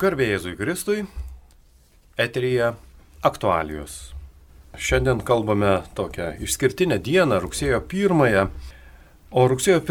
Garbė Jėzui Kristui, eteryje aktualijos. Šiandien kalbame tokią išskirtinę dieną, rugsėjo 1, o rugsėjo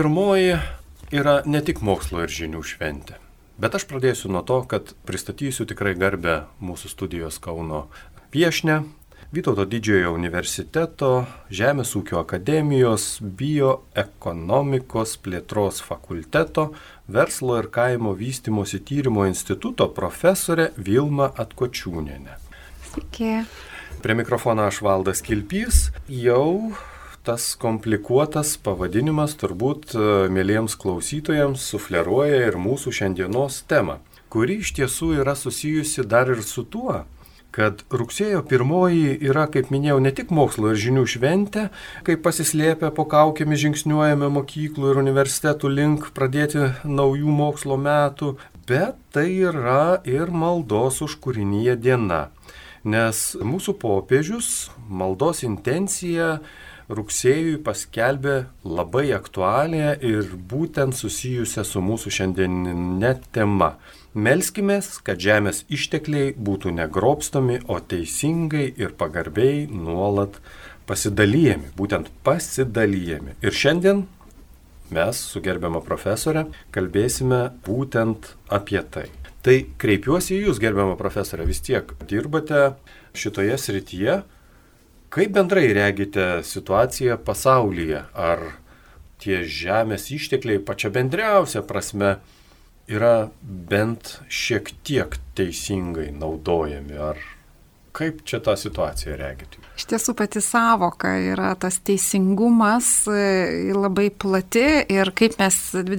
1 yra ne tik mokslo ir žinių šventė. Bet aš pradėsiu nuo to, kad pristatysiu tikrai garbę mūsų studijos Kauno viešnią, Vytauto Didžiojo universiteto, Žemės ūkio akademijos, bioekonomikos plėtros fakulteto, verslo ir kaimo vystymosi tyrimo instituto profesorė Vilma Atkočiūnienė. Sveiki. Prie mikrofono aš Valdas Kilpys. Jau tas komplikuotas pavadinimas turbūt mieliems klausytojams sufleruoja ir mūsų šiandienos temą, kuri iš tiesų yra susijusi dar ir su tuo, kad rugsėjo 1 yra, kaip minėjau, ne tik mokslo ir žinių šventė, kai pasislėpę po kaukėmis žingsniuojame mokyklų ir universitetų link pradėti naujų mokslo metų, bet tai yra ir maldos už kūriniją diena. Nes mūsų popiežius maldos intenciją rugsėjui paskelbė labai aktualią ir būtent susijusią su mūsų šiandieninė tema. Melskimės, kad žemės ištekliai būtų negrobstomi, o teisingai ir pagarbiai nuolat pasidalijami, būtent pasidalijami. Ir šiandien mes su gerbiama profesorė kalbėsime būtent apie tai. Tai kreipiuosi į jūs, gerbiama profesorė, vis tiek dirbate šitoje srityje. Kaip bendrai regite situaciją pasaulyje? Ar tie žemės ištekliai pačia bendriausia prasme yra bent šiek tiek teisingai naudojami? Ar kaip čia tą situaciją regite? Iš tiesų pati sąvoka yra tas teisingumas labai plati ir kaip mes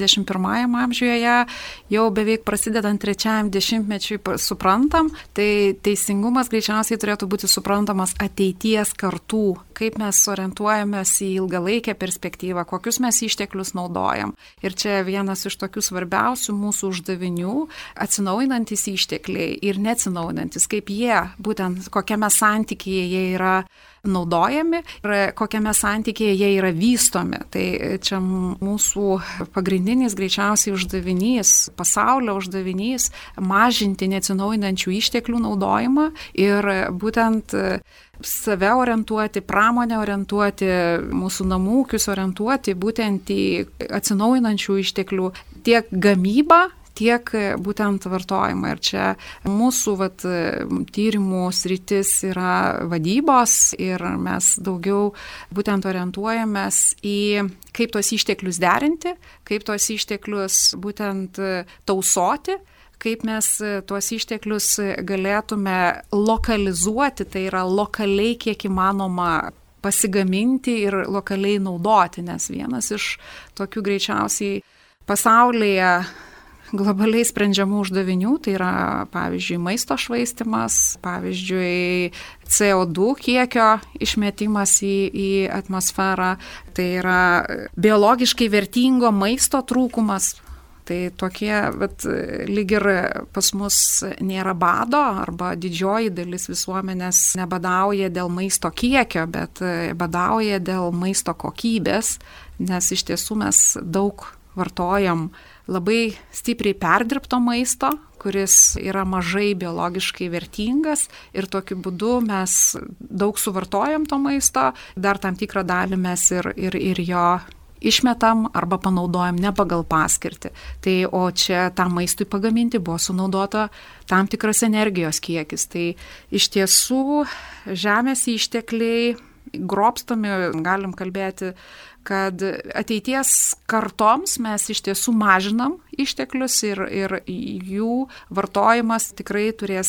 21 amžiuje jau beveik prasidedant 3 dešimtmečiui suprantam, tai teisingumas greičiausiai turėtų būti suprantamas ateities kartų, kaip mes orientuojamės į ilgalaikę perspektyvą, kokius mes išteklius naudojam. Ir čia vienas iš tokių svarbiausių mūsų uždavinių - atsinaujinantis ištekliai ir neatsinaujinantis, kaip jie, būtent kokiame santykyje jie yra naudojami ir kokiame santykyje jie yra vystomi. Tai čia mūsų pagrindinis greičiausiai uždavinys, pasaulio uždavinys mažinti neatsinaujinančių išteklių naudojimą ir būtent save orientuoti, pramonę orientuoti, mūsų namų ūkius orientuoti būtent į atsinaujinančių išteklių tiek gamybą, tiek būtent vartojimą. Ir čia mūsų tyrimų sritis yra vadybos ir mes daugiau būtent orientuojamės į kaip tos išteklius derinti, kaip tos išteklius būtent tausoti, kaip mes tuos išteklius galėtume lokalizuoti, tai yra lokaliai kiek įmanoma pasigaminti ir lokaliai naudoti, nes vienas iš tokių greičiausiai pasaulyje globaliai sprendžiamų uždavinių, tai yra, pavyzdžiui, maisto švaistymas, pavyzdžiui, CO2 kiekio išmetimas į atmosferą, tai yra biologiškai vertingo maisto trūkumas. Tai tokie, lyg ir pas mus nėra bado, arba didžioji dalis visuomenės nebadauja dėl maisto kiekio, bet badauja dėl maisto kokybės, nes iš tiesų mes daug vartojam labai stipriai perdirbto maisto, kuris yra mažai biologiškai vertingas ir tokiu būdu mes daug suvartojam to maisto, dar tam tikrą dalį mes ir jo išmetam arba panaudojam ne pagal paskirtį. Tai o čia tam maistui pagaminti buvo sunaudota tam tikras energijos kiekis. Tai iš tiesų žemės ištekliai grobstomi, galim kalbėti, kad ateities kartoms mes iš tiesų mažinam išteklius ir jų vartojimas tikrai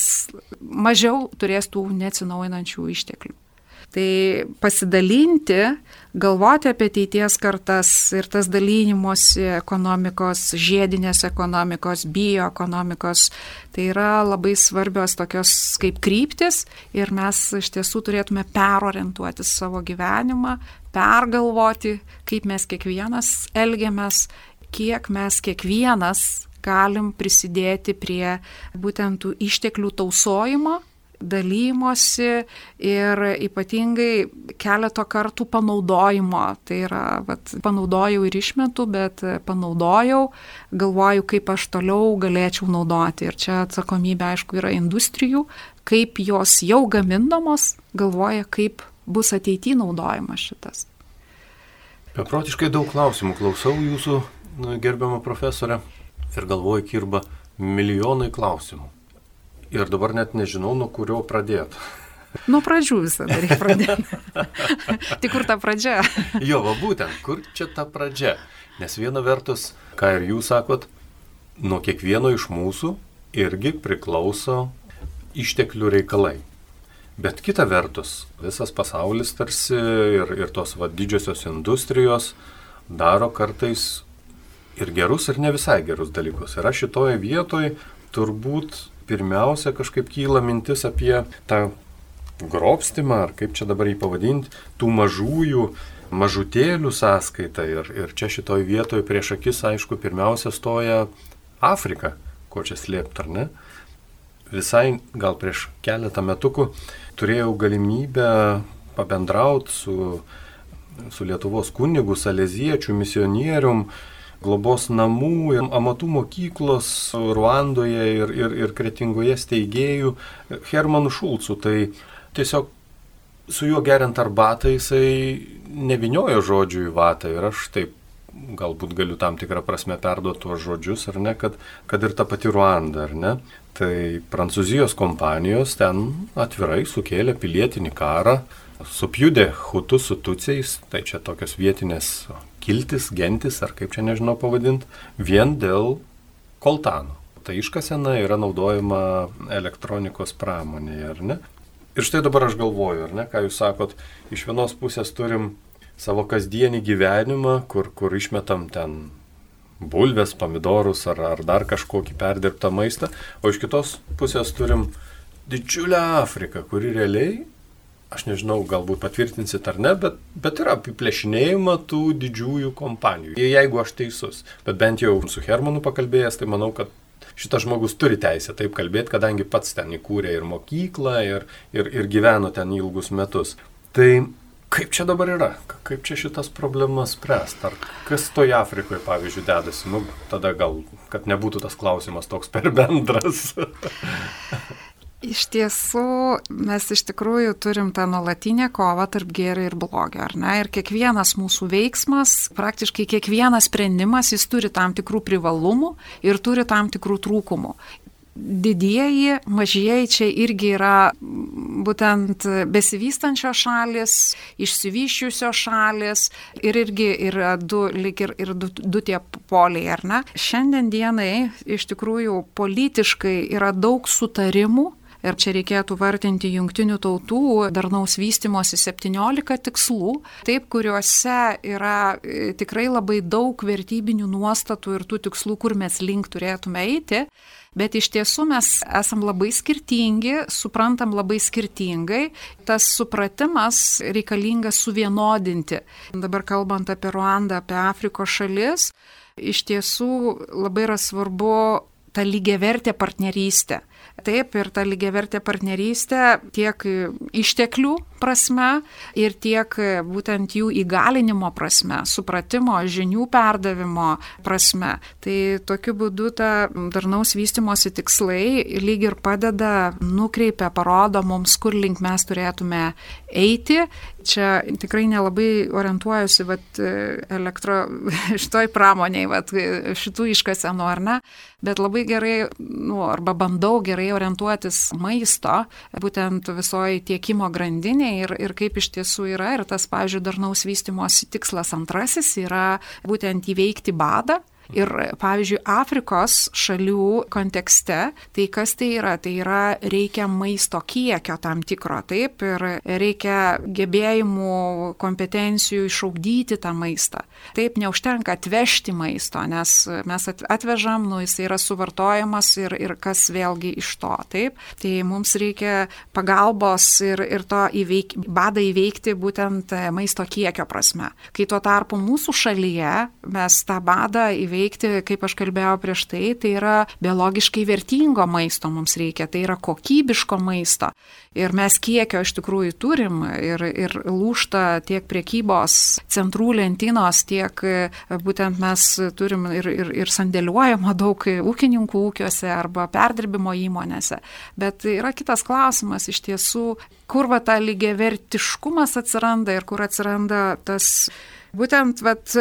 mažiau turės tų neatsinaujinančių išteklių. Tai pasidalinti, galvoti apie ateities kartas ir tas dalynimosi ekonomikos, žiedinės ekonomikos, bioekonomikos, tai yra labai svarbios tokios kaip kryptis ir mes iš tiesų turėtume perorientuoti savo gyvenimą, pergalvoti, kaip mes kiekvienas elgiamės, kiek mes kiekvienas galim prisidėti prie būtent tų išteklių tausojimo dalymosi ir ypatingai keleto kartų panaudojimo. Tai yra, panaudojau ir išmetu, bet panaudojau, galvoju, kaip aš toliau galėčiau naudoti. Ir čia atsakomybė, aišku, yra industrijų, kaip jos jau gamindamos galvoja, kaip bus ateityje naudojimas šitas. Beprotiškai daug klausimų klausau jūsų, gerbiama profesorė, ir galvoju, kirba milijonai klausimų. Ir dabar net nežinau, nuo kurio pradėti. Nuo pradžių visada reikia pradėti. Tik kur ta pradžia? Jo, va būtent, kur čia ta pradžia? Nes viena vertus, ką ir jūs sakot, nuo kiekvieno iš mūsų irgi priklauso išteklių reikalai. Bet kita vertus, visas pasaulis tarsi ir tos didžiosios industrijos daro kartais ir gerus, ir ne visai gerus dalykus. Ir aš šitoje vietoje turbūt pirmiausia kažkaip kyla mintis apie tą grobstimą, ar kaip čia dabar jį pavadinti, tų mažutėlių sąskaitą. Ir čia šitoje vietoje prieš akis, aišku, pirmiausia stoja Afrika, ko čia slėpti, ar ne? Visai gal prieš keletą metukų turėjau galimybę pabendrauti su Lietuvos kunigu, saleziečių, misionierium, globos namų ir amatų mokyklos Ruandoje ir Kretingoje steigėjų Hermanu Šulcu. Tai tiesiog su juo geriant arbatą jisai neviniojo žodžių į vatą ir aš taip galbūt galiu tam tikrą prasme perduoti tuos žodžius, ar ne, kad ir ta pati Ruanda, ar ne. Tai Prancūzijos kompanijos ten atvirai sukėlė pilietinį karą, supjudė hutus su tutsiais, tai čia tokios vietinės kiltis, gentis, ar kaip čia nežinau pavadinti, vien dėl koltano. Ta iškasena yra naudojama elektronikos pramonėje, ar ne? Ir štai dabar aš galvoju, ar ne, ką jūs sakot, iš vienos pusės turim savo kasdienį gyvenimą, kur išmetam ten bulves, pomidorus ar dar kažkokį perdirbtą maistą, o iš kitos pusės turim didžiulę Afriką, kuri realiai, aš nežinau, galbūt patvirtinsit ar ne, bet yra apiplėšinėjama tų didžiųjų kompanijų. Jeigu aš teisus, bet bent jau su Hermanu pakalbėjęs, tai manau, kad šitas žmogus turi teisę taip kalbėti, kadangi pats ten įkūrė ir mokyklą, ir gyveno ten ilgus metus. Tai kaip čia dabar yra? Kaip čia šitas problemas spręst? Ar kas toje Afrikoje, pavyzdžiui, dedasi? Tada gal, kad nebūtų tas klausimas toks per bendras. Iš tiesų, mes iš tikrųjų turim tą nuolatinę kovą tarp gėrio ir blogio, ar ne? Ir kiekvienas mūsų veiksmas, praktiškai kiekvienas sprendimas, jis turi tam tikrų privalumų ir turi tam tikrų trūkumų. Didieji, mažieji čia irgi yra būtent besivystančios šalis, išsivysčiusios šalis ir irgi yra du tie poliai, ar ne? Šiandien dienai iš tikrųjų politiškai yra daug sutarimų. Ir čia reikėtų vardinti Jungtinių tautų darnaus vystymosi 17 tikslų, taip, kuriuose yra tikrai labai daug vertybinių nuostatų ir tų tikslų, kur mes link turėtume eiti, bet iš tiesų mes esam labai skirtingi, suprantam labai skirtingai, tas supratimas reikalingas suvienodinti. Dabar kalbant apie Ruandą, apie Afrikos šalis, iš tiesų labai yra svarbu ta lygiavertė partnerystė. Taip, ir ta lygiavertė partnerystė tiek išteklių prasme ir tiek būtent jų įgalinimo prasme, supratimo, žinių perdavimo prasme. Tai tokiu būdu ta darnaus vystymosi tikslai lyg ir padeda, nukreipia, parodo mums, kur link mes turėtume eiti. Čia tikrai nelabai orientuojuosi šitoj pramoniai, šitų iškasenų ar ne, bet labai gerai, arba bandau gerai orientuotis maisto, būtent visoji tiekimo grandinė ir kaip iš tiesų yra. Ir tas, pavyzdžiui, darnaus vystymosi tikslas antrasis yra būtent įveikti badą. Ir, pavyzdžiui, Afrikos šalių kontekste, tai kas tai yra? Tai yra reikia maisto kiekio tam tikro, taip, ir reikia gebėjimų, kompetencijų išaugdyti tą maistą. Taip, neužtenka atvežti maisto, nes mes atvežam, jis yra suvartojamas ir kas vėlgi iš to, taip. Tai mums reikia pagalbos ir to badą įveikti būtent maisto kiekio prasme. Kai tuo tarpu mūsų šalyje mes tą badą įveikti paveikti, kaip aš kalbėjau prieš tai yra biologiškai vertingo maisto mums reikia, tai yra kokybiško maisto. Ir mes kiekio iš tikrųjų turim ir lūžta tiek prekybos centrų lentynos, tiek būtent mes turim ir sandėliuojama daug ūkininkų ūkiuose arba perdirbimo įmonėse. Bet yra kitas klausimas iš tiesų, kur ta lygiavertiškumas atsiranda ir kur atsiranda tas būtent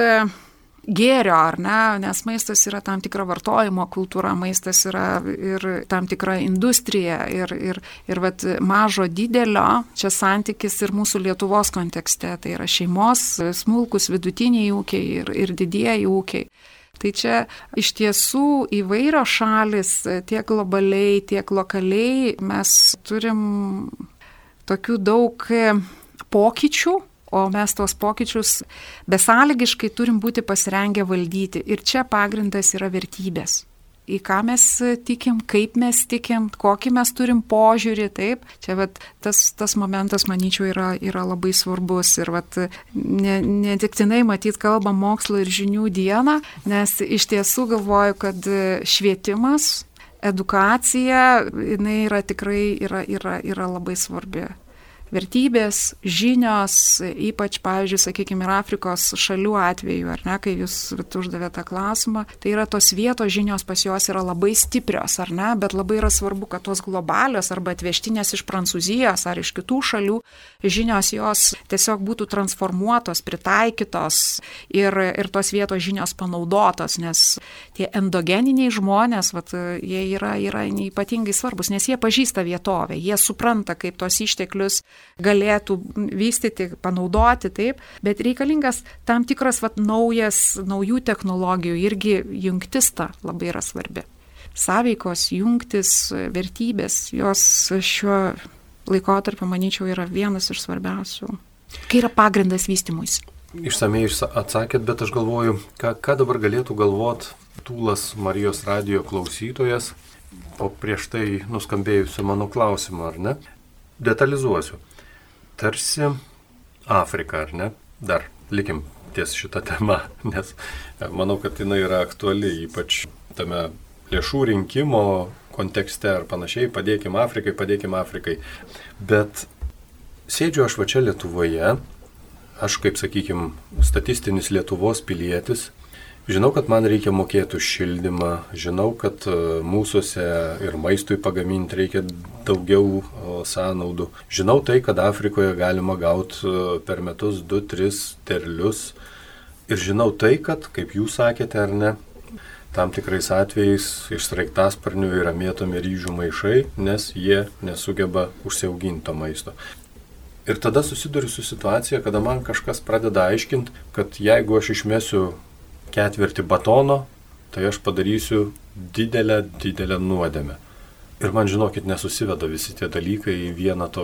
gėrio, ar ne, nes maistas yra tam tikra vartojimo kultūra, maistas yra ir tam tikra industrija ir mažo didelio, čia santykis ir mūsų Lietuvos kontekste, tai yra šeimos, smulkus, vidutiniai ūkiai ir didieji ūkiai. Tai čia iš tiesų įvairios šalis, tiek globaliai, tiek lokaliai mes turim tokių daug pokyčių, o mes tos pokyčius besąlygiškai turim būti pasirengę valdyti. Ir čia pagrindas yra vertybės. Į ką mes tikim, kaip mes tikim, kokį mes turim požiūrį, taip. Čia tas momentas, manyčiau, yra labai svarbus. Ir netiktinai matyt kalbam mokslo ir žinių dieną, nes iš tiesų galvoju, kad švietimas, edukacija, jinai yra tikrai yra labai svarbi. Vertybės, žinios, ypač, pavyzdžiui, sakykime, ir Afrikos šalių atveju, ar ne, kai jūs uždavėte tą klausimą, tai yra tos vietos žinios pas juos yra labai stiprios, ar ne, bet labai yra svarbu, kad tos globalios arba atvežtinės iš Prancūzijos ar iš kitų šalių žinios jos tiesiog būtų transformuotos, pritaikytos ir tos vietos žinios panaudotos, nes tie endogeniniai žmonės, jie yra ypatingai svarbus, nes jie pažįsta vietovę, jie supranta, kaip tos išteklius galėtų vystyti, panaudoti, taip, bet reikalingas tam tikras naujų technologijų, irgi jungtis ta labai yra svarbi. Sąveikos, jungtis, vertybės, jos šiuo laikotarpiu, manyčiau, yra vienas iš svarbiausių, kai yra pagrindas vystymuisi. Išsamei atsakėt, bet aš galvoju, ką dabar galėtų galvot Tūlas Marijos radijo klausytojas po prieš tai nuskambėjusiu mano klausimą, ar ne? Detalizuosiu. Tarsi Afrika, ar ne? Dar likim ties šitą temą, nes manau, kad jinai yra aktuali, ypač tame lėšų rinkimo kontekste ar panašiai, padėkim Afrikai. Bet sėdžiu aš čia Lietuvoje, aš kaip, sakykim, statistinis Lietuvos pilietis, žinau, kad man reikia mokėti už šildymą, žinau, kad mūsuose ir maistui pagaminti reikia daugiau sąnaudų. Žinau tai, kad Afrikoje galima gauti per metus 2-3 terlius. Ir žinau tai, kad, kaip jūs sakėte ar ne, tam tikrais atvejais iš sraigtasparnių yra mėtomi ryžių maišai, nes jie nesugeba užsiauginti to maisto. Ir tada susiduriu su situacija, kada man kažkas pradeda aiškinti, kad jeigu aš išmesiu ketvirtį batono, tai aš padarysiu didelę nuodėmę. Ir man, žinokit, nesusiveda visi tie dalykai į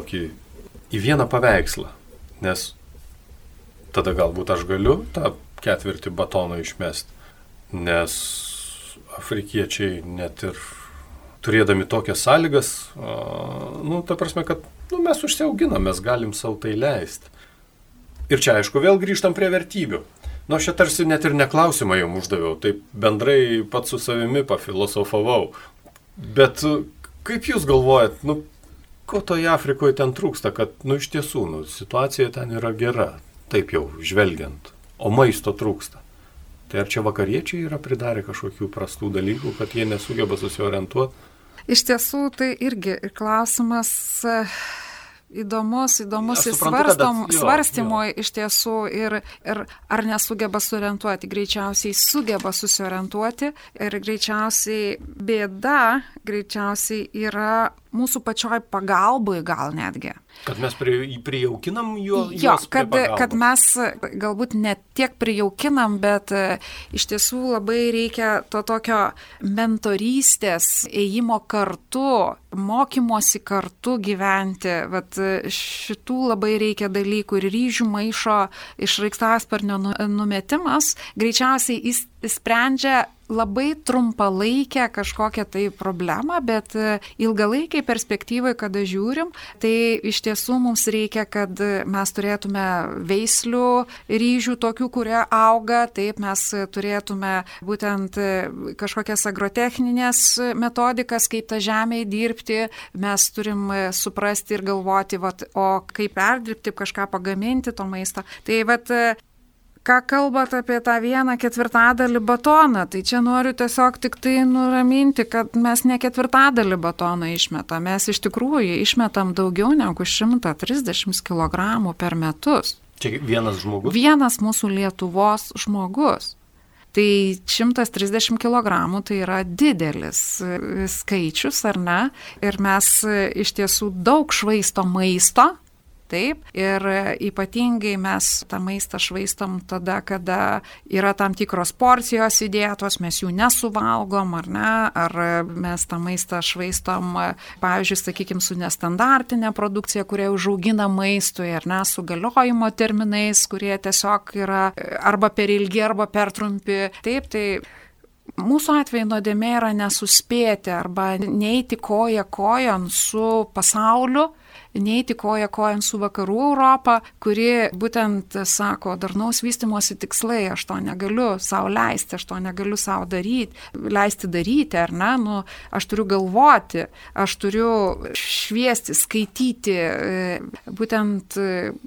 vieną paveikslą. Nes tada galbūt aš galiu tą ketvirtį batono išmesti. Nes afrikiečiai net ir turėdami tokias sąlygas, ta prasme, kad mes užsiauginam, mes galim savo tai leisti. Ir čia, aišku, vėl grįžtam prie vertybių. Aš čia tarsi net ir neklausimą jums uždaviau, taip bendrai pats su savimi pafilosofavau. Bet kaip jūs galvojat, ko toje Afrikoje ten trūksta, kad, iš tiesų, situacija ten yra gera, taip jau žvelgiant, o maisto trūksta. Tai ar čia vakariečiai yra pridarę kažkokių prastų dalykų, kad jie nesugeba susiorientuoti? Iš tiesų, tai irgi klausimas įdomus svarstymui iš tiesų ir ar nesugeba suorientuoti. Greičiausiai sugeba susiorientuoti ir greičiausiai bėda yra mūsų pačioj pagalboj gal netgi. Kad mes prijaukinam juos prie pagalbos. Kad mes galbūt ne tiek prijaukinam, bet iš tiesų labai reikia to tokio mentorystės, ėjimo kartu, mokymosi kartu gyventi. Šitų labai reikia dalykų ir ryžių maišo iš sraigtasparnio numetimas greičiausiai jis sprendžia labai trumpalaikę kažkokią tai problemą, bet ilgalaikiai perspektyvai, kada žiūrim, tai iš tiesų mums reikia, kad mes turėtume veislių ryžių, tokių, kurie auga, taip mes turėtume būtent kažkokias agrotechninės metodikas, kaip tą žemę įdirbti, mes turim suprasti ir galvoti, o kaip perdirbti, kažką pagaminti to maisto. Tai ką kalbat apie tą 1/4 batoną, tai čia noriu tiesiog tik tai nuraminti, kad mes ne 1/4 batoną išmetam, mes iš tikrųjų išmetam daugiau negu 130 kg per metus. Čia vienas žmogus? Vienas mūsų Lietuvos žmogus. Tai 130 kg tai yra didelis skaičius, ar ne? Ir mes iš tiesų daug švaistom maisto. Taip, ir ypatingai mes tą maistą švaistom tada, kada yra tam tikros porcijos įdėtos, mes jų nesuvalgom, ar ne, ar mes tą maistą švaistom, pavyzdžiui, sakykime, su nestandartinė produkcija, kurie užaugina maistui, ar ne, su galiojimo terminais, kurie tiesiog yra arba per ilgi, arba per trumpi. Taip, tai mūsų atveju nuodėmė yra nesuspėti arba neiti koja kojon su pasauliu, neiti koja kojon su vakarų Europą, kuri būtent sako, darnaus vystymosi tikslai, aš to negaliu savo leisti, aš to negaliu savo leisti daryti, ar ne, aš turiu galvoti, aš turiu šviesti, skaityti, būtent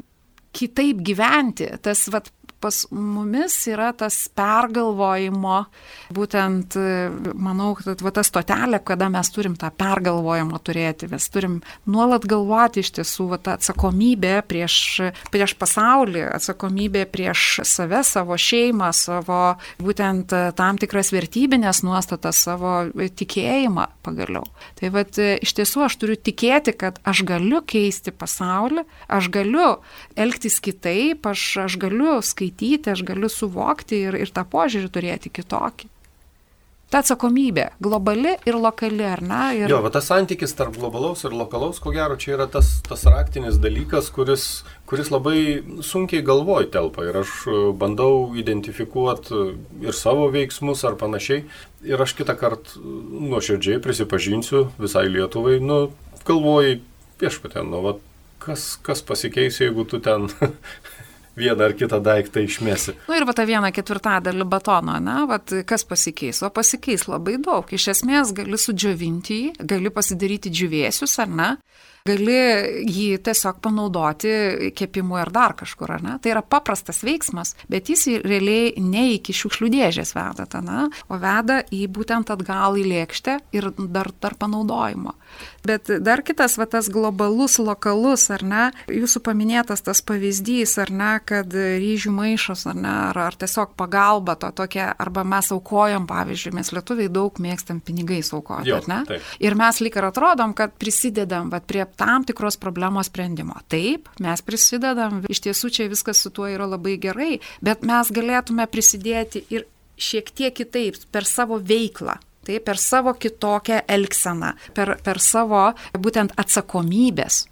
kitaip gyventi, tas pas mumis yra tas pergalvojimo, būtent, manau, kad ta stotelė, kada mes turim tą pergalvojimą turėti, mes turim nuolat galvoti iš tiesų, tą atsakomybę prieš pasaulį, atsakomybę prieš save, savo šeimą, savo būtent tam tikras vertybinės nuostatas, savo tikėjimą pagaliau. Tai iš tiesų aš turiu tikėti, kad aš galiu keisti pasaulį, aš galiu elgtis kitaip, aš galiu skaityti, aš galiu suvokti ir tą požiūrį turėti kitokį. Ta atsakomybė, globali ir lokali, ar ne? Jo, tas santykis tarp globalaus ir lokalaus, ko gero, čia yra tas raktinis dalykas, kuris labai sunkiai galvoj telpa. Ir aš bandau identifikuoti ir savo veiksmus ar panašiai. Ir aš kitą kartą nuoširdžiai prisipažinsiu visai Lietuvai, galvoju, viešpatie, kas pasikeis, jeigu tu ten vieną ar kitą daiktą išmesi. Ir tą 1/4 batono, kas pasikeis? O pasikeis labai daug. Iš esmės gali sudžiovinti jį, gali pasidaryti džiūvėsius, ar ne? Gali jį tiesiog panaudoti kepimui ar dar kažkur, ar ne? Tai yra paprastas veiksmas, bet jis realiai ne iki šiukšlių dėžės veda, o veda į būtent atgal į lėkštę ir dar panaudojimo. Bet dar kitas, tas globalus, lokalus, ar ne, jūsų paminėtas tas pavyzdys, ar ne, kad ryžių maišas, ar ne, ar tiesiog pagalba to tokia, arba mes aukojam, pavyzdžiui, mes lietuviai daug mėgstam pinigais aukoti, ar ne? Taip. Ir mes lyg ir atrodom, kad prisidedam prie tam tikros problemos sprendimo. Taip, mes prisidedam, iš tiesų čia viskas su tuo yra labai gerai, bet mes galėtume prisidėti ir šiek tiek kitaip, per savo veiklą. Tai per savo kitokią elgseną, per savo būtent atsakomybės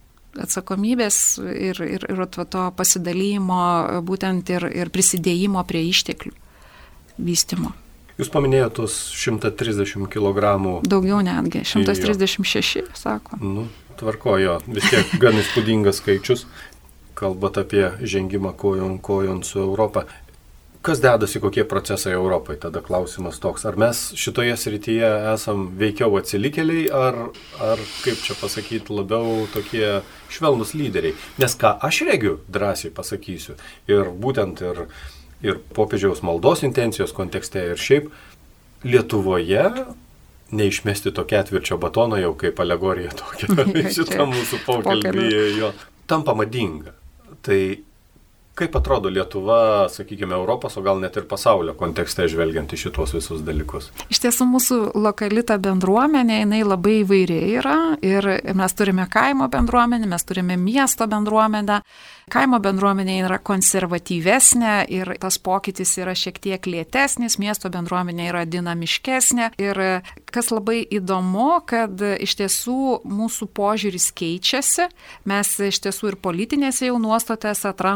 ir to pasidalymo būtent ir prisidėjimo prie išteklių vystymo. Jūs paminėjote tos 130 kg. Daugiau netgi, 136, sako. Tvarkojo, vis tiek gan įspūdingas skaičius, kalbant apie žengimą kojon su Europą. Kas dedasi, kokie procesai Europai? Tada klausimas toks. Ar mes šitoje srityje esam veikiau atsilikėliai, ar kaip čia pasakyti, labiau tokie švelnus lyderiai? Nes ką aš regiu, drąsiai pasakysiu, ir būtent ir popiežiaus maldos intencijos kontekste, ir šiaip Lietuvoje neišmesti to 1/4 batono jau kaip alegorija tokia, šitą mūsų pokalbį jo tampa madinga. Tai kaip atrodo Lietuva, sakykime, Europos, o gal net ir pasaulio kontekste žvelgiant į šitos visus dalykus? Iš tiesų mūsų lokali ta bendruomenė, jinai labai įvairiai yra ir mes turime kaimo bendruomenę, mes turime miesto bendruomenę. Kaimo bendruomenė yra konservatyvesnė ir tas pokytis yra šiek tiek lėtesnis, miesto bendruomenė yra dinamiškesnė ir kas labai įdomu, kad iš tiesų mūsų požiūris keičiasi, mes iš tiesų ir politinėse jau nuostatėse atrandam trumpalaikį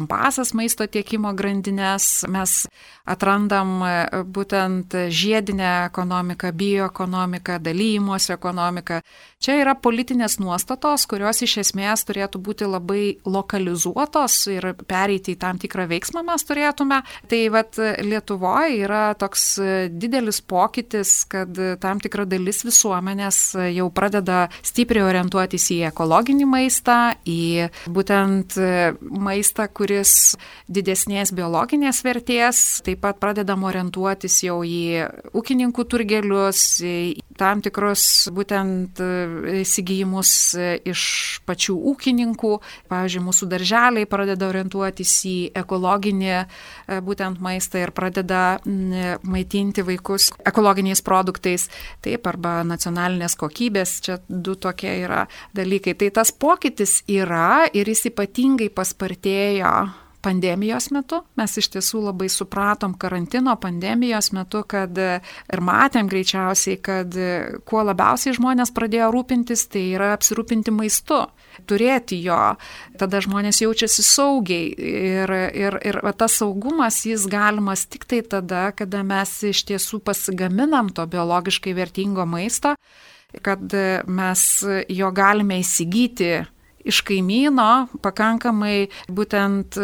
trumpasias maisto tiekimo grandinės, mes atrandam būtent žiedinę ekonomiką, bioekonomiką, dalymosi ekonomiką. Čia yra politinės nuostatos, kurios iš esmės turėtų būti labai lokalizuotos ir pereiti į tam tikrą veiksmą mes turėtume. Tai vat Lietuvoje yra toks didelis pokytis, kad tam tikra dalis visuomenės jau pradeda stipriai orientuotis į ekologinį maistą, į būtent maistą, kuris didesnės biologinės vertės, taip pat pradedam orientuotis jau į ūkininkų turgelius, į tam tikrus būtent įsigijimus iš pačių ūkininkų. Pavyzdžiui, mūsų darželiai pradeda orientuotis į ekologinį būtent maistą ir pradeda maitinti vaikus ekologiniais produktais, taip, arba nacionalinės kokybės, čia du tokie yra dalykai. Tai tas pokytis yra ir jis ypatingai paspartėjo pandemijos metu. Mes iš tiesų labai supratom karantino pandemijos metu, kad ir matėm greičiausiai, kad kuo labiausiai žmonės pradėjo rūpintis, tai yra apsirūpinti maistu, turėti jo. Tada žmonės jaučiasi saugiai ir tas saugumas jis galimas tik tai tada, kada mes iš tiesų pasigaminam to biologiškai vertingo maisto, kad mes jo galime įsigyti iš kaimyno pakankamai būtent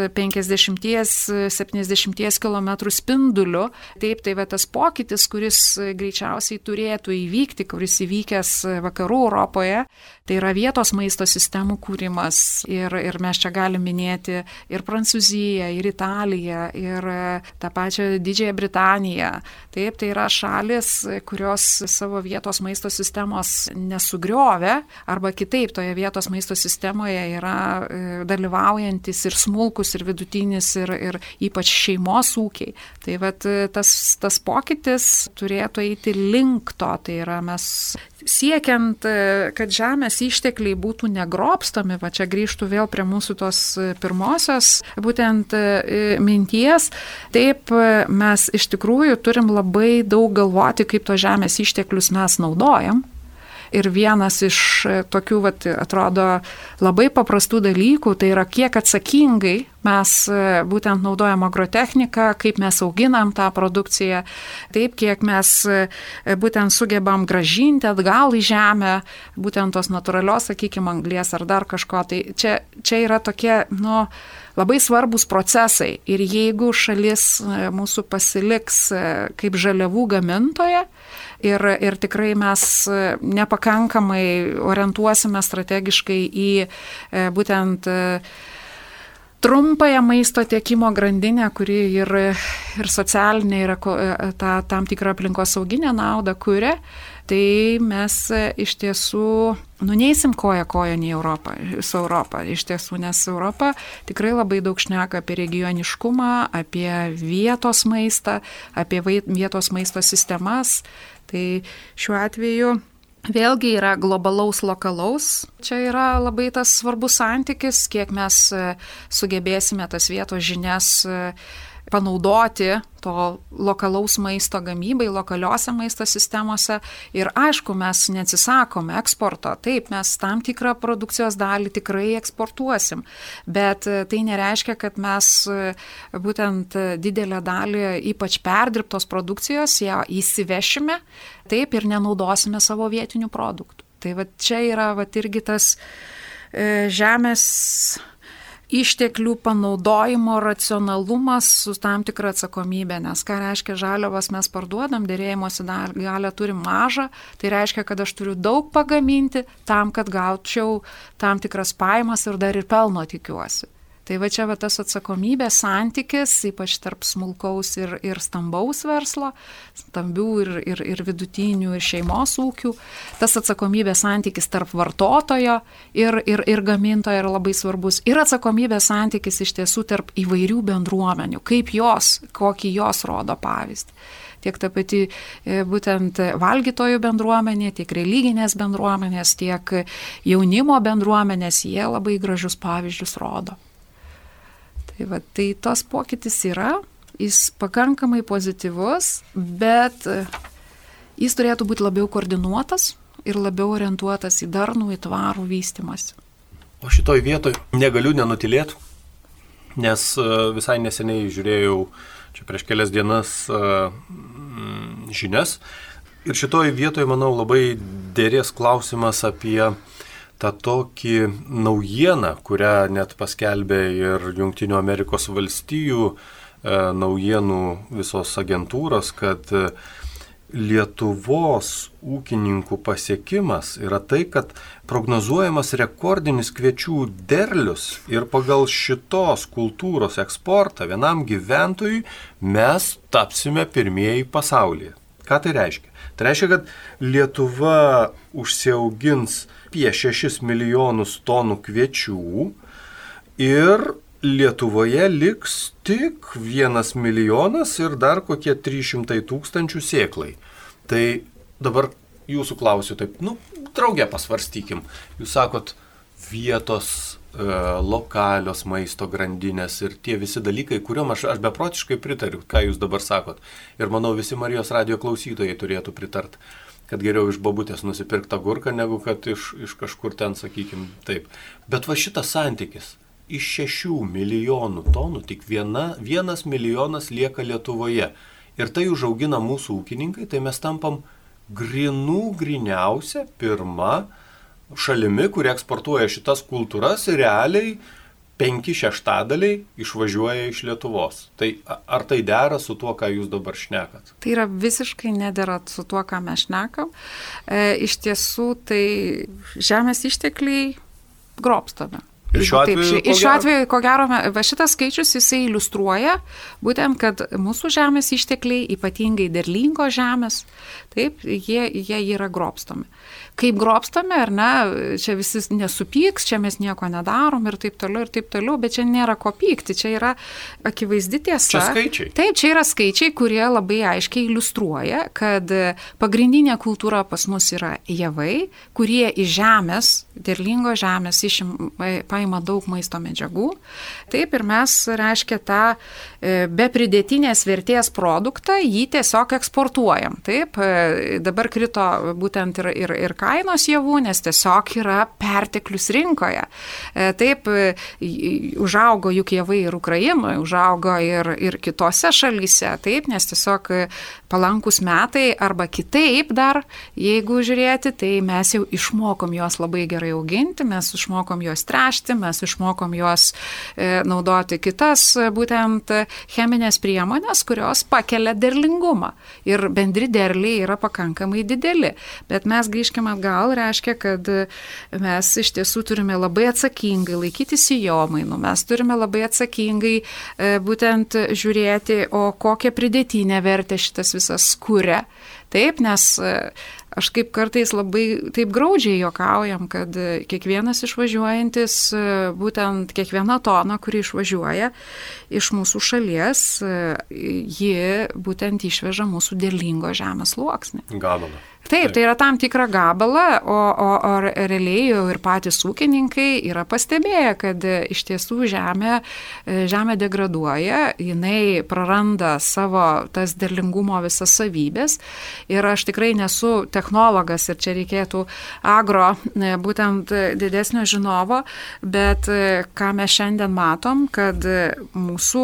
50-70 km spinduliu. Taip, tai tas pokytis, kuris greičiausiai turėtų įvykti, kuris įvykęs vakarų Europoje, tai yra vietos maisto sistemų kūrimas. Ir mes čia galim minėti ir Prancūziją, ir Italiją, ir tą pačią Didžiąją Britaniją. Taip, tai yra šalis, kurios savo vietos maisto sistemos nesugriovė, arba kitaip toje vietos maisto sistemoje yra dalyvaujantis ir smulkus, ir vidutinis, ir ypač šeimos ūkiai. Tai tas pokytis turėtų eiti link to, tai yra mes siekiant, kad žemės ištekliai būtų negrobstomi, čia grįžtų vėl prie mūsų tos pirmosios būtent minties, taip mes iš tikrųjų turim labai daug galvoti, kaip tos žemės išteklius mes naudojam. Ir vienas iš tokių, atrodo, labai paprastų dalykų, tai yra kiek atsakingai mes būtent naudojam agrotechniką, kaip mes auginam tą produkciją, taip, kiek mes būtent sugebam grąžinti atgal į žemę, būtent tos natūralios, sakykime, anglies ar dar kažko. Tai čia yra tokie, labai svarbus procesai. Ir jeigu šalis mūsų pasiliks kaip žaliavų gamintoja, ir tikrai mes nepakankamai orientuosime strategiškai į būtent trumpąją maisto tiekimo grandinę, kuri ir socialinė, ir tam tikrą aplinkosauginę naudą kuria, tai mes iš tiesų neisim koja į Europą, su Europą, iš tiesų, nes Europa tikrai labai daug šneka apie regioniškumą, apie vietos maistą, apie vietos maisto sistemas. Tai šiuo atveju vėlgi yra globalaus, lokalaus. Čia yra labai tas svarbus santykis, kiek mes sugebėsime tas vietos žinias panaudoti to lokalaus maisto gamybai, lokaliuose maisto sistemose. Ir aišku, mes neatsisakome eksporto. Taip, mes tam tikrą produkcijos dalį tikrai eksportuosim, bet tai nereiškia, kad mes būtent didelę dalį, ypač perdirbtos produkcijos, ją įsivešime, taip, ir nenaudosime savo vietinių produktų. Tai čia yra irgi tas žemės išteklių panaudojimo racionalumas su tam tikra atsakomybė, nes ką reiškia žaliavas mes parduodam, dėrėjimosi galę turim mažą, tai reiškia, kad aš turiu daug pagaminti tam, kad gaučiau tam tikras pajamas ir dar ir pelno tikiuosi. Tai čia tas atsakomybės santykis, ypač tarp smulkaus ir stambaus verslo, stambių ir vidutinių ir šeimos ūkių, tas atsakomybės santykis tarp vartotojo ir gamintojo yra labai svarbus. Ir atsakomybės santykis iš tiesų tarp įvairių bendruomenių, kokį jos rodo pavyzdį. Tiek ta pati būtent valgytojų bendruomenė, tiek religinės bendruomenės, tiek jaunimo bendruomenės, jie labai gražius pavyzdžius rodo. Tai tos pokytis yra, jis pakankamai pozityvus, bet jis turėtų būti labiau koordinuotas ir labiau orientuotas į darnų, į tvarų vystymąsi. O šitoj vietoj negaliu nenutilėti. nes visai neseniai žiūrėjau čia prieš kelias dienas žinias ir šitoj vietoje, manau, labai dėrės klausimas apie tą tokį naujieną, kurią net paskelbė ir Jungtinių Amerikos valstijų naujienų visos agentūros, kad Lietuvos ūkininkų pasiekimas yra tai, kad prognozuojamas rekordinis kviečių derlius ir pagal šitos kultūros eksportą vienam gyventojui mes tapsime pirmieji pasaulyje. Ką tai reiškia? Tai reiškia, kad Lietuva užsiaugins apie 6 milijonus tonų kviečių ir Lietuvoje liks tik 1 milijonas ir dar kokie 300 tūkstančių sėklai. Tai dabar jūsų klausiu taip, drauge pasvarstykim. Jūs sakot, vietos, lokalios maisto grandinės ir tie visi dalykai, kuriuom aš beprotiškai pritariu, ką jūs dabar sakot. Ir manau, visi Marijos radijo klausytojai turėtų pritart, kad geriau iš bobutės nusipirkti agurką, negu kad iš kažkur ten, sakykim, taip. Bet va šitas santykis. Iš 6 milijonų tonų tik 1 milijonas lieka Lietuvoje. Ir tai užaugina mūsų ūkininkai, tai mes tampam griniausia pirma šalimi, kuri eksportuoja šitas kultūras ir realiai 5/6 išvažiuoja iš Lietuvos. Tai ar tai dera su tuo, ką jūs dabar šnekat? Tai yra visiškai nedera su tuo, ką mes šnekam. Iš tiesų, tai žemės ištekliai grobstame. Ir šiuo atveju, ko gero, šitas skaičius jisai iliustruoja būtent, kad mūsų žemės ištekliai, ypatingai derlingos žemės, taip, jie yra grobstomi. Kaip grobstami, ar ne, čia visi nesupyks, čia mes nieko nedarom ir taip toliau, bet čia nėra ko pykti, čia yra akivaizdi tiesa. Čia skaičiai. Taip, čia yra skaičiai, kurie labai aiškiai iliustruoja, kad pagrindinė kultūra pas mus yra javai, kurie iš žemės, derlingos žemės paima daug maisto medžiagų. Taip, ir mes, reiškia, tą be pridėtinės vertės produktą, jį tiesiog eksportuojam. Taip, dabar krito būtent ir kainos javų, nes tiesiog yra perteklius rinkoje. Taip, užaugo juk javai ir Ukrainoje, užaugo ir kitose šalyse, taip, nes tiesiog palankus metai arba kitaip dar, jeigu žiūrėti, tai mes jau išmokom juos labai gerai auginti, mes išmokom juos tręšti, mes išmokom juos naudoti kitas būtent cheminės priemonės, kurios pakelia derlingumą. Ir bendri derliai yra pakankamai dideli. Bet mes grįžkime atgal, reiškia, kad mes iš tiesų turime labai atsakingai laikyti sėjomainų, mes turime labai atsakingai būtent žiūrėti, o kokią pridėtinę vertę šitas visas kuria. Taip, nes aš kaip kartais labai taip graudžiai juokaujam, kad kiekvienas išvažiuojantis, būtent kiekviena tona, kuri išvažiuoja iš mūsų šalies, ji būtent išveža mūsų derlingo žemės sluoksnį. Gabalą. Taip, tai yra tam tikra gabala, o realiai jau ir patys ūkininkai yra pastebėję, kad iš tiesų žemė degraduoja, jinai praranda savo tas derlingumo visas savybės ir aš tikrai nesu technologas ir čia reikėtų agro būtent didesnio žinovo, bet ką mes šiandien matom, kad mūsų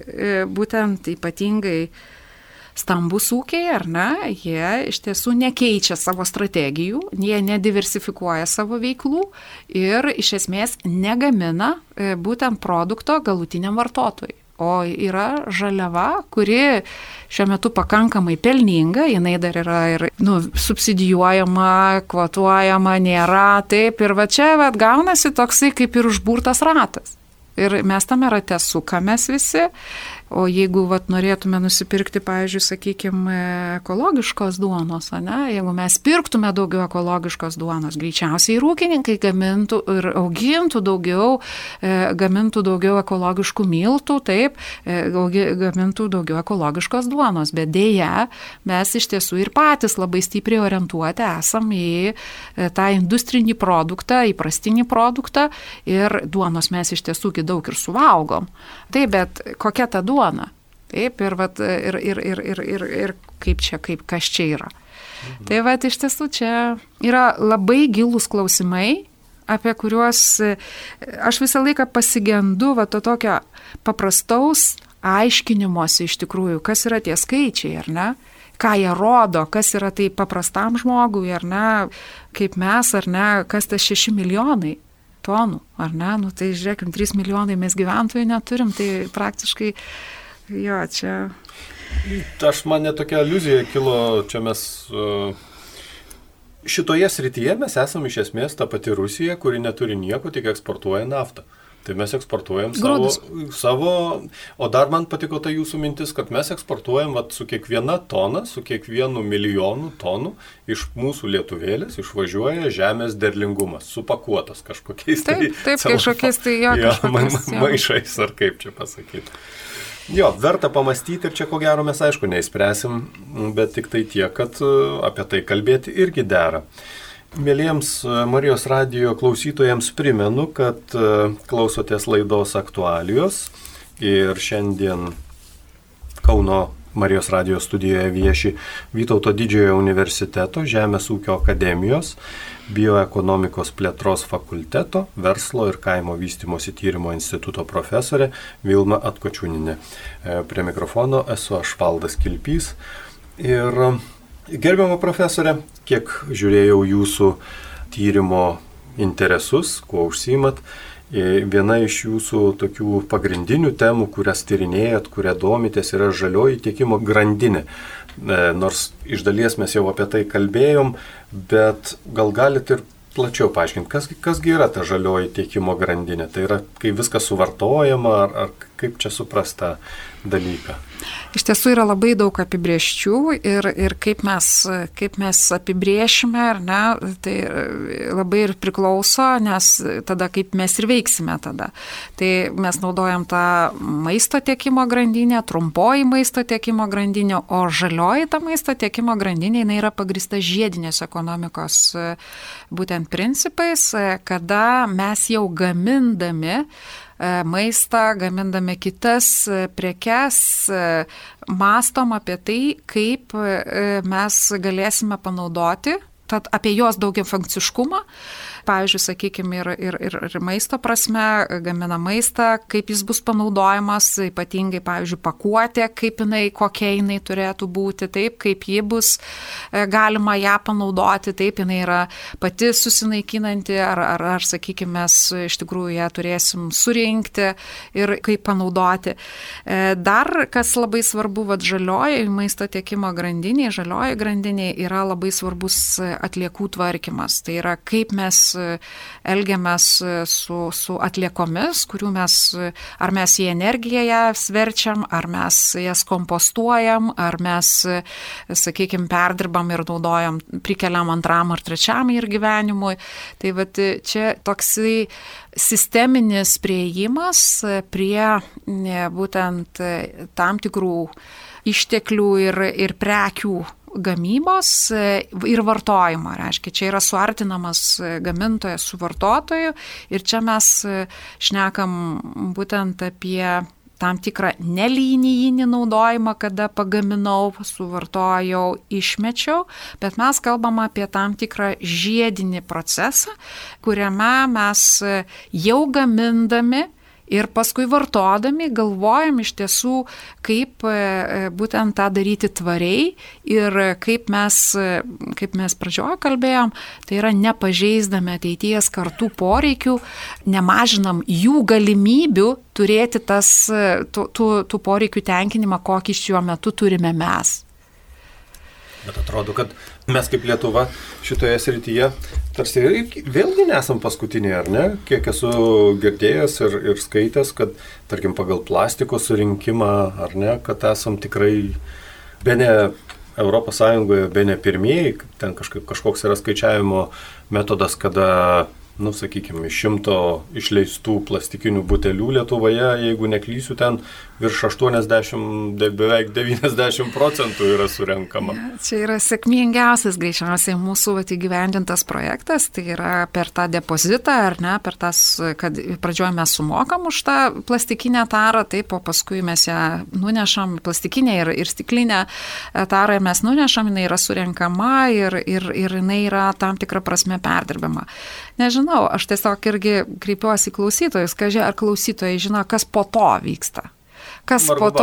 būtent ypatingai stambus ūkiai, ar ne, jie iš tiesų nekeičia savo strategijų, jie nediversifikuoja savo veiklų ir iš esmės negamina būtent produkto galutiniam vartotojui. O yra žaliava, kuri šiuo metu pakankamai pelninga, jinai dar yra ir subsidijuojama, kvotuojama, nėra, taip, ir va čia gaunasi toksai kaip ir užburtas ratas. Ir mes tame rate sukamės visi, o jeigu norėtume nusipirkti, pavyzdžiui, sakykime, ekologiškos duonos, jeigu mes pirktume daugiau ekologiškos duonos, greičiausiai ir ūkininkai gamintų ir augintų daugiau, gamintų daugiau ekologiškų miltų, taip, gamintų daugiau ekologiškos duonos, bet dėja, mes iš tiesų ir patys labai stipriai orientuoti esam į tą industrinį produktą, įprastinį produktą ir duonos mes iš tiesų daug ir suvalgom. Taip, bet kokia ta duona? Taip, ir kas čia yra. Tai iš tiesų čia yra labai gilūs klausimai, apie kuriuos aš visą laiką pasigendu va to tokio paprastaus aiškinimuose iš tikrųjų, kas yra tie skaičiai, ar ne? Ką jie rodo, kas yra tai paprastam žmogui, ar ne, kaip mes, ar ne, kas tas 6 milijonai tonų, ar ne, nu tai žiūrėkim, 3 milijonai mes gyventojų neturim, tai praktiškai, jo, čia... Aš man netokia aliuzija kilo, čia mes... Šitoje srityje mes esame iš esmės ta pati Rusija, kuri neturi nieko, tik eksportuoja naftą. Tai mes eksportuojam savo, o dar man patiko ta jūsų mintis, kad mes eksportuojam su kiekviena tona, su kiekvienu milijonu tonų iš mūsų lietuvėlės išvažiuoja žemės derlingumas, supakuotas kažkokiais kažkokiais maišais, ar kaip čia pasakyti. Jo, verta pamastyti ir čia ko gero mes aišku neįspręsim, bet tik tai tiek, kad apie tai kalbėti irgi dera. Mėlyjams Marijos radijo klausytojams primenu, kad klausotės laidos aktualijos ir šiandien Kauno Marijos radijo studijoje vieši Vytauto Didžiojo universiteto Žemės ūkio akademijos bioekonomikos plėtros fakulteto verslo ir kaimo vystymosi tyrimo instituto profesorė Vilma Atkočiūninė. Prie mikrofono esu aš, Valdas Kilpys. Ir gerbiama profesorė, kiek žiūrėjau jūsų tyrimo interesus, kuo užsiimat, viena iš jūsų tokių pagrindinių temų, kurias tyrinėjat, kuria domitės, yra žalioji tiekimo grandinė. Nors iš dalies mes jau apie tai kalbėjom, bet gal galit ir plačiau paaiškinti, kasgi yra ta žalioji tiekimo grandinė? Tai yra, kai viskas suvartojama, ar kaip čia suprasta dalyką? Iš tiesų yra labai daug apibrėžčių ir kaip mes apibrėšime, ar ne, tai labai ir priklauso, nes tada kaip mes ir veiksime tada. Tai mes naudojam tą maisto tiekimo grandinę, trumpoji maisto tiekimo grandinė, o žalioji ta maisto tiekimo grandinė, jinai yra pagrįsta žiedinės ekonomikos būtent principais, kada mes jau gamindami maistą, gamindami kitas prekes, mąstom apie tai, kaip mes galėsime panaudoti, tad apie jos daugiafunkciškumą. Pavyzdžiui, sakykime, ir maisto prasme, gamina maistą, kaip jis bus panaudojamas, ypatingai, pavyzdžiui, pakuotė, kokia jinai turėtų būti, taip, kaip ji bus galima ją panaudoti, taip, jinai yra pati susinaikinanti, ar sakykime, mes iš tikrųjų ją turėsim surinkti ir kaip panaudoti. Dar, kas labai svarbu, žalioji maisto tiekimo grandinė, žalioji grandinė yra labai svarbus atliekų tvarkymas. Tai yra, kaip mes elgiamės su atliekomis, kurių ar mes į energiją jas verčiam, ar mes jas kompostuojam, ar mes, sakykime, perdirbam ir naudojam, prikeliam antram ar trečiam ir gyvenimui. Tai čia toksai sisteminis priėjimas prie būtent tam tikrų išteklių ir prekių gamybos ir vartojimo. Reiškia, čia yra suartinamas gamintojas su vartotoju ir čia mes šnekam būtent apie tam tikrą nelinijinį naudojimą, kada pagaminau, suvartojau, išmečiau, bet mes kalbam apie tam tikrą žiedinį procesą, kuriame mes jau gamindami ir paskui vartodami galvojam iš tiesų, kaip būtent tą daryti tvariai ir kaip mes pradžioje kalbėjom, tai yra nepažeisdami ateities kartų poreikių, nemažinam jų galimybių turėti tų poreikių tenkinimą, kokį šiuo metu turime mes. Bet atrodo, kad mes kaip Lietuva šitoje srityje tarsi vėlgi nesam paskutiniai, ar ne? Kiek esu girdėjęs ir skaitęs, kad, tarkim, pagal plastiko surinkimą, ar ne, kad esam tikrai bene Europos Sąjungoje, bene pirmieji, ten kažkoks yra skaičiavimo metodas, kada, sakykime, 100 išleistų plastikinių butelių Lietuvoje, jeigu neklysiu, ten virš 80, beveik 90% yra surenkama. Čia yra sėkmingiausias greičiausiai mūsų įgyvendintas projektas, tai yra per tą depozitą, ar ne, per tas, kad pradžioje mes sumokam už tą plastikinę tarą, taip, o paskui mes ją nunešam, plastikinę ir stiklinę tarą mes nunešam, jinai yra surenkama ir jinai yra tam tikrą prasme perdirbama. Nežinau, aš tiesiog irgi kreipiuosi į klausytojus, ar klausytojai žino, kas po to vyksta. Kas po to,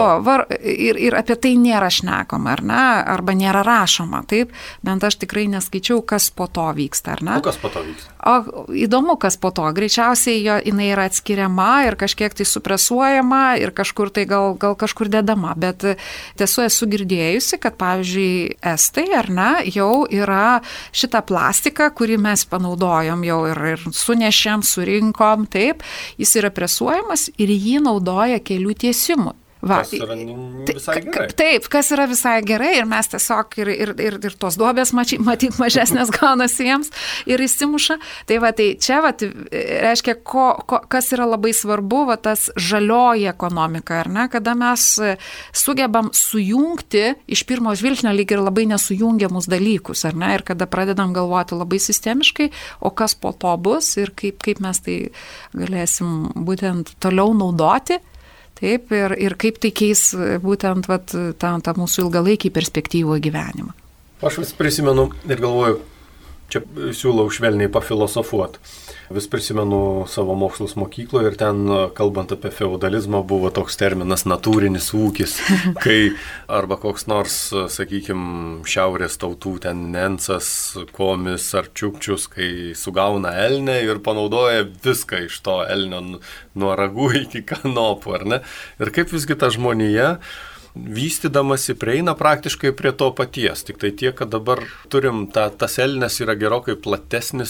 ir apie tai nėra šnekama, ar ne, arba nėra rašoma, taip, bent aš tikrai neskaičiau, kas po to vyksta, ar ne? O kas po to vyksta? O įdomu, kas po to, greičiausiai jinai yra atskiriama ir kažkiek tai supresuojama ir kažkur tai gal kažkur dedama, bet tiesų esu girdėjusi, kad pavyzdžiui, estai, ar ne, jau yra šitą plastiką, kurį mes panaudojom jau ir sunešėm, surinkom, taip, jis yra presuojamas ir jį naudoja kelių tiesimų. Va, kas yra visai gerai. Taip, kas yra visai gerai ir mes tiesiog ir tos duobės matyt mažesnės gaunasi jiems ir įsimuša. Tai va, tai čia va, reiškia, kas yra labai svarbu, va, tas žalioji ekonomika, ar ne, kada mes sugebam sujungti iš pirmo žvilgsnio lyg ir labai nesujungiamus dalykus, ar ne, ir kada pradedam galvoti labai sistemiškai, o kas po to bus ir kaip mes tai galėsim būtent toliau naudoti. Taip, ir kaip tai keis būtent tą mūsų ilgalaikį perspektyvų gyvenimą. Aš vis prisimenu ir galvoju, čia siūlau švelniai pafilosofuoti. Vis prisimenu savo mokslus mokykloje ir ten, kalbant apie feudalizmą, buvo toks terminas natūrinis ūkis, kai arba koks nors, sakykime, šiaurės tautų ten Nensas, Komis ar Čiukčius, kai sugauna elnę ir panaudoja viską iš to elnio nuo ragų iki kanopų, ar ne? Ir kaip visgi ta žmonija vystydamasi prieina praktiškai prie to paties, tik tai tiek, kad dabar turim tas elnes yra gerokai platesnis,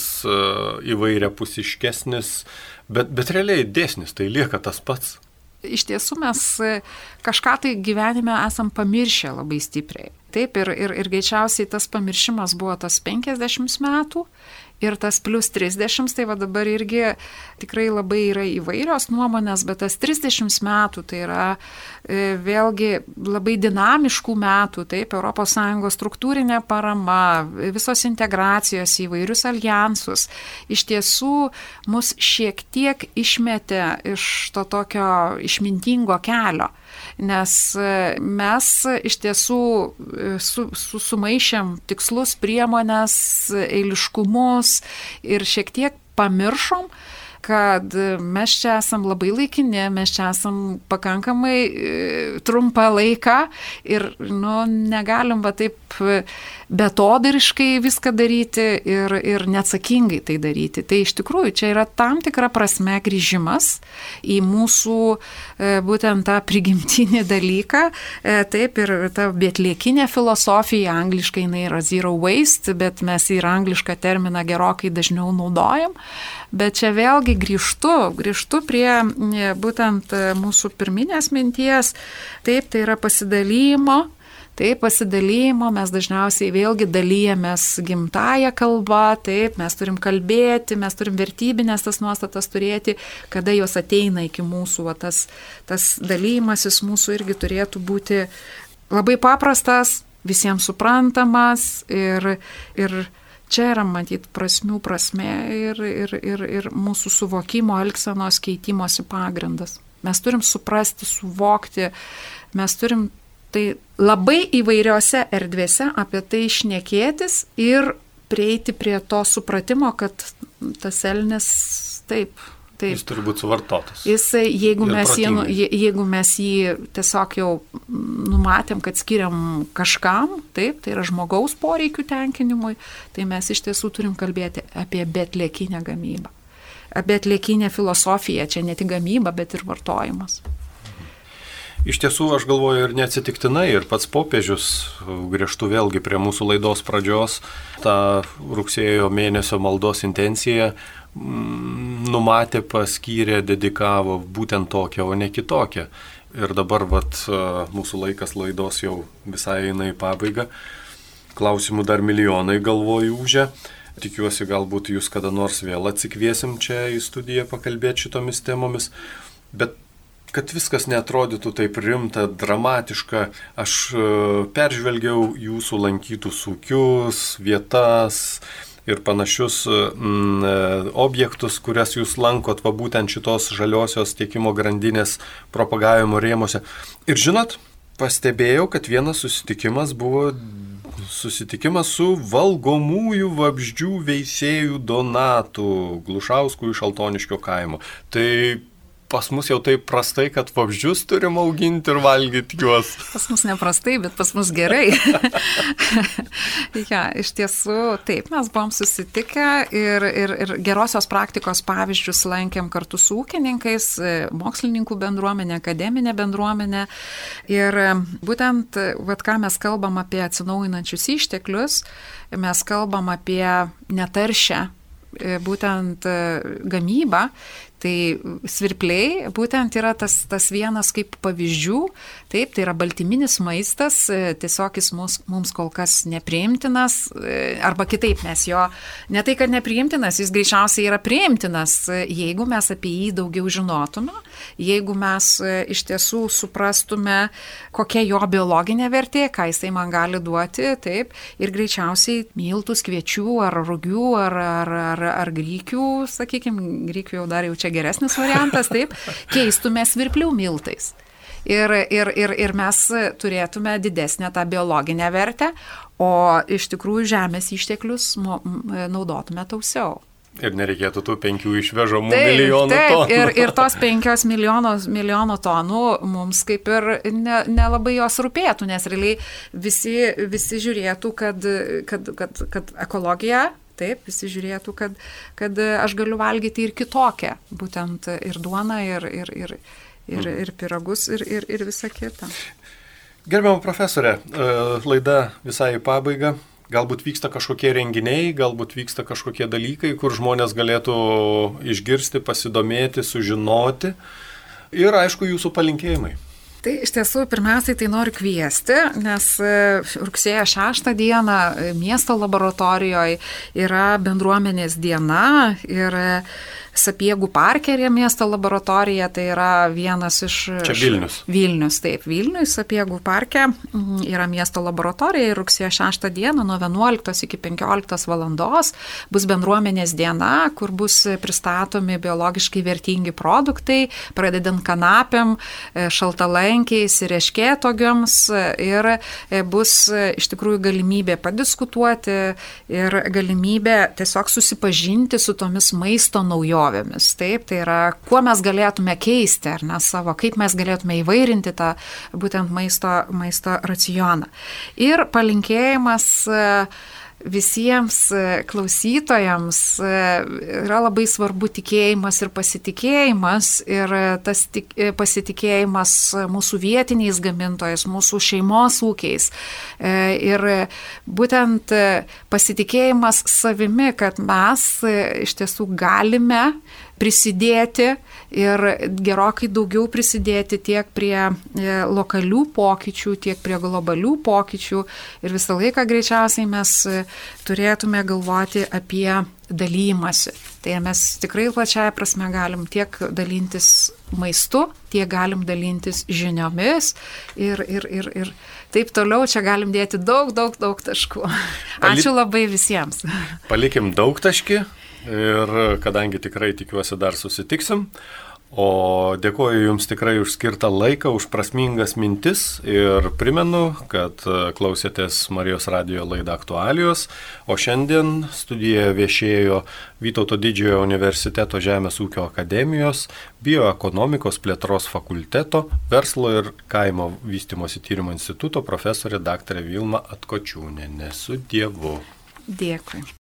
įvairiapusiškesnis, bet realiai dėsnis, tai lieka tas pats. Iš tiesų mes kažką tai gyvenime esam pamiršę labai stipriai. Taip, ir greičiausiai tas pamiršimas buvo tas 50 metų. Ir tas plus 30, tai va dabar irgi tikrai labai yra įvairios nuomonės, bet tas 30 metų tai yra vėlgi labai dinamiškų metų, taip, ES struktūrinė parama, visos integracijos į įvairius aljansus, iš tiesų mus šiek tiek išmetė iš to tokio išmintingo kelio. Nes mes iš tiesų sumaišėm tikslus, priemonės, eiliškumus ir šiek tiek pamiršom, kad mes čia esam labai laikini, mes čia esam pakankamai trumpą laiką ir negalim va taip betodariškai viską daryti ir neatsakingai tai daryti. Tai iš tikrųjų čia yra tam tikra prasme grįžimas į mūsų būtent tą prigimtinį dalyką. Taip, ir ta betliekinė filosofija, angliškai jinai yra zero waste, bet mes ir anglišką terminą gerokai dažniau naudojam. Bet čia vėlgi grįžtu prie būtent mūsų pirminės minties. Taip, tai yra pasidalymo. Taip, pasidalymo, mes dažniausiai vėlgi dalyjamės gimtąją kalbą, taip, mes turim kalbėti, mes turim vertybinės tas nuostatas turėti, kada jos ateina iki mūsų, tas dalymasis mūsų irgi turėtų būti labai paprastas, visiems suprantamas ir čia yra, matyt, prasmė ir mūsų suvokimo, elgsenos keitimosi pagrindas. Mes turim suprasti, suvokti, mes turim tai labai įvairiose erdvėse apie tai šnekėtis ir prieiti prie to supratimo, kad tas elnis taip. Jis turi būti suvartotas. Jeigu mes jį tiesiog jau numatėm, kad skiriam kažkam, taip, tai yra žmogaus poreikių tenkinimui, tai mes iš tiesų turim kalbėti apie betliekinę gamybą. Apie betliekinę filosofiją, čia ne tik gamyba, bet ir vartojimas. Iš tiesų, aš galvoju, ir neatsitiktinai, ir pats popiežius, grįžtu vėlgi prie mūsų laidos pradžios, tą rugsėjo mėnesio maldos intenciją numatė, paskyrė, dedikavo būtent tokią, o ne kitokią. Ir dabar mūsų laikas laidos jau visai eina į pabaigą. Klausimų dar milijonai galvoju užė. Tikiuosi, galbūt jūs kada nors vėl atsikviesim čia į studiją pakalbėti šitomis temomis. Bet kad viskas neatrodytų taip rimta, dramatiška, aš peržvelgiau jūsų lankytus ūkius, vietas ir panašius objektus, kurias jūs lankot va būtent šitos žaliosios tiekimo grandinės propagavimo rėmose. Ir žinot, pastebėjau, kad vienas susitikimas buvo susitikimas su valgomųjų vabzdžių veisėjų Donatu Glušausku iš Altoniškio kaimo. Tai pas mus jau taip prastai, kad vabzdžius turim auginti ir valgyti juos. Pas mus neprastai, bet pas mus gerai. Ja, iš tiesų, taip, mes buvom susitikę ir gerosios praktikos pavyzdžius lankėm kartu su ūkininkais, mokslininkų bendruomenė, akademinė bendruomenė. Ir būtent, ką mes kalbam apie atsinaujinančius išteklius, mes kalbam apie netaršią būtent gamybą. Tai svirpliai būtent yra tas vienas kaip pavyzdžių, taip, tai yra baltyminis maistas, tiesiog jis mums kol kas nepriimtinas, arba kitaip mes jo, ne tai kad nepriimtinas, jis greičiausiai yra priimtinas, jeigu mes apie jį daugiau žinotume, jeigu mes iš tiesų suprastume, kokia jo biologinė vertė, ką jisai man gali duoti, taip, ir greičiausiai miltus, kviečių ar rugių ar grykių, sakykime, grykių jau dar jau čia geresnis variantas, taip, keistume svirplių miltais. Ir mes turėtume didesnę tą biologinę vertę, o iš tikrųjų žemės išteklius naudotume tausiau. Ir nereikėtų tų 5 išvežamų milijonų tonų. Ir tos 5 milijonų tonų mums kaip ir nelabai jos rūpėtų, nes realiai visi žiūrėtų, kad ekologija, taip, visi žiūrėtų, kad aš galiu valgyti ir kitokią, būtent ir duoną, ir pyragus, ir visą kitą. Gerbiama profesorė, laida visai į pabaigą. Galbūt vyksta kažkokie renginiai, galbūt vyksta kažkokie dalykai, kur žmonės galėtų išgirsti, pasidomėti, sužinoti. Ir aišku, jūsų palinkėjimai. Tai iš tiesų, pirmiausiai tai noriu kviesti, nes rugsėjo 6 dieną miesto laboratorijoje yra bendruomenės diena ir Sapiegų parke yra miesto laboratorija, tai yra vienas iš... Čia Vilnius. Vilnius, taip, Vilnius, Sapiegų parke yra miesto laboratorija ir rugsėjo 6 dieną nuo 11 iki 15 valandos bus bendruomenės diena, kur bus pristatomi biologiškai vertingi produktai, pradedant kanapėm, šaltalankiais ir erškėtuogėms ir bus iš tikrųjų galimybė padiskutuoti ir galimybė tiesiog susipažinti su tomis maisto naujovėmis. Taip, tai yra, kuo mes galėtume keisti, ar ne savo, kaip mes galėtume įvairinti tą būtent maisto racioną. Ir palinkėjimas visiems klausytojams yra labai svarbu tikėjimas ir pasitikėjimas ir tas pasitikėjimas mūsų vietiniais gamintojais, mūsų šeimos ūkiais ir būtent pasitikėjimas savimi, kad mes iš tiesų galime prisidėti ir gerokai daugiau prisidėti tiek prie lokalių pokyčių, tiek prie globalių pokyčių ir visą laiką greičiausiai mes turėtume galvoti apie dalymasi. Tai mes tikrai plačiaja prasme galim tiek dalintis maistu, tiek galim dalintis žiniomis ir taip toliau čia galim dėti daug taškų. Ačiū labai visiems. Palikim daug taškį. Ir kadangi tikrai tikiuosi dar susitiksim, o dėkoju Jums tikrai už skirtą laiką, už prasmingas mintis ir primenu, kad klausėtės Marijos radijo laidą Aktualijos, o šiandien studijoje viešėjo Vytauto Didžiojo universiteto Žemės ūkio akademijos, bioekonomikos plėtros fakulteto, verslo ir kaimo vystymosi tyrimo instituto profesorė daktarė Vilma Atkočiūnienė. Su Dievu. Dėkui.